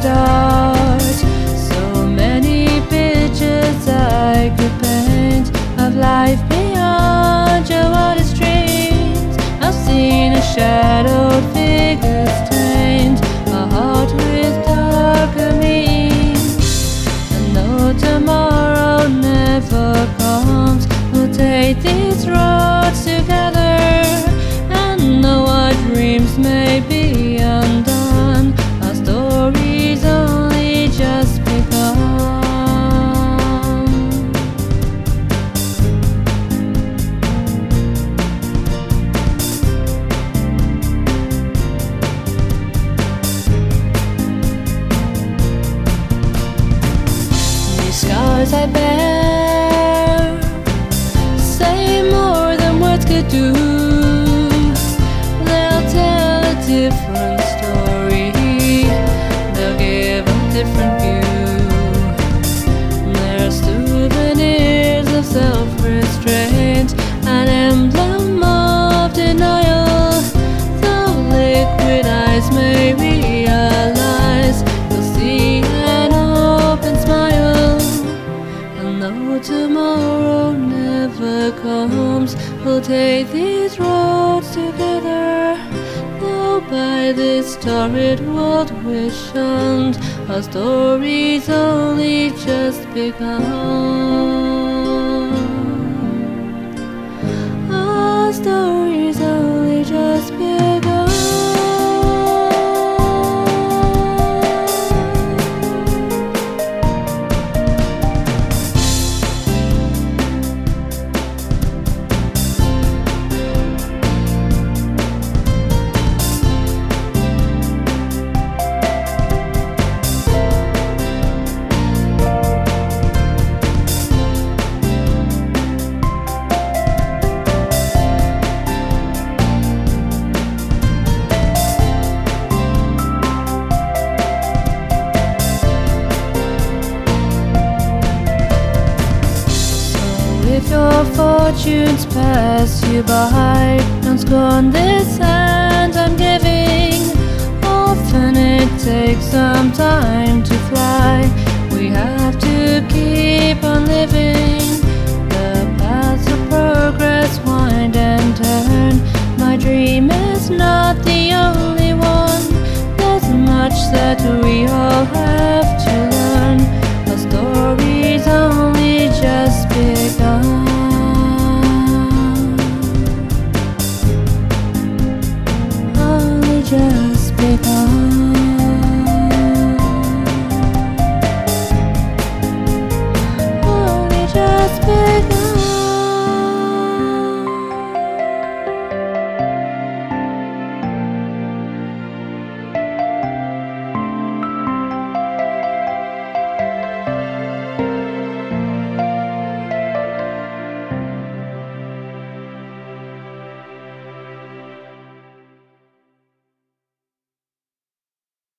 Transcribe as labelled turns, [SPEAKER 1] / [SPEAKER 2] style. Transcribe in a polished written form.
[SPEAKER 1] start. So many pictures I could paint of life beyond your wildest dreams. I've seen a shadowed figure stained, a heart with darker means. And though tomorrow never comes, we'll take these roads together. And though our dreams may be undone, our stories only just begun. These scars I bear say more than words could do. They'll tell a different story, they'll give a different view. They're souvenirs of self-restraint, an emblem of denial. Though liquid eyes may realize, you'll see an open smile. And though tomorrow never comes, we'll take these roads together. Though by this torrid world we're shunned, our story's only just begun. Our story's only just begun. If your fortunes pass you by, don't scorn this hand I'm giving. Often it takes some time